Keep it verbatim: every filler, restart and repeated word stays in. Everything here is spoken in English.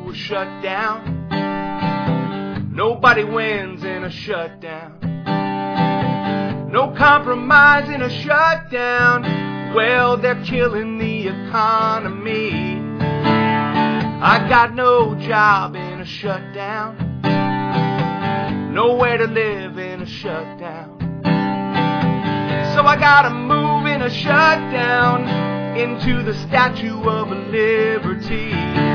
a shutdown. Nobody wins in a shutdown. No compromise in a shutdown. Well, they're killing the economy. I got no job in a shutdown. Nowhere to live in a shutdown. So I gotta move in a shutdown into the Statue of Liberty.